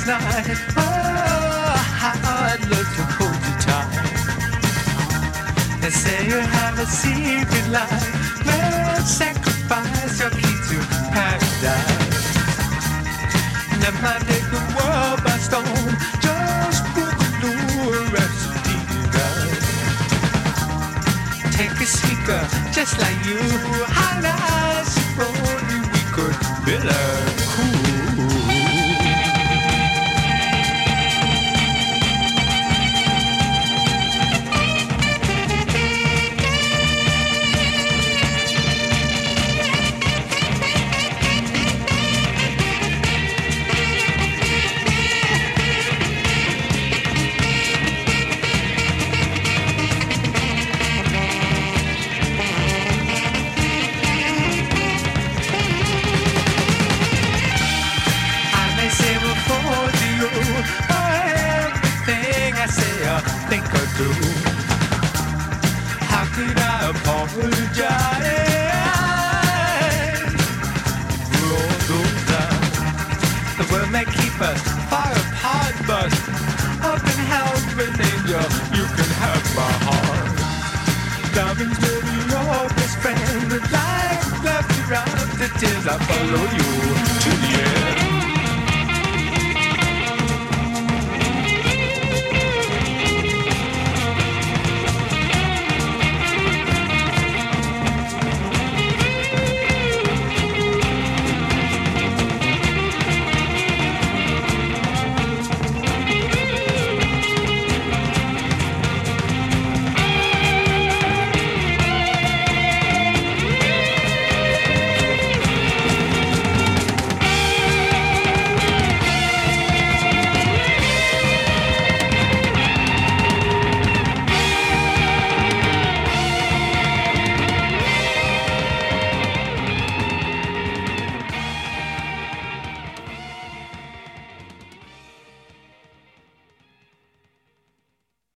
last night. Oh, how I'd love to hold you tight. They say you have a secret life. Let's sacrifice your key to paradise. Never mind, take the world by storm. Just boogaloo a rhapsody tonight. Take a speaker just like you. How nice if only we could build a cool. Think or do. How could I apologize for all those times? The world may keep us far apart, but up in heaven, angel, you can have my heart. Diamonds may be your best friend, but like left around the tears, I follow you to the end.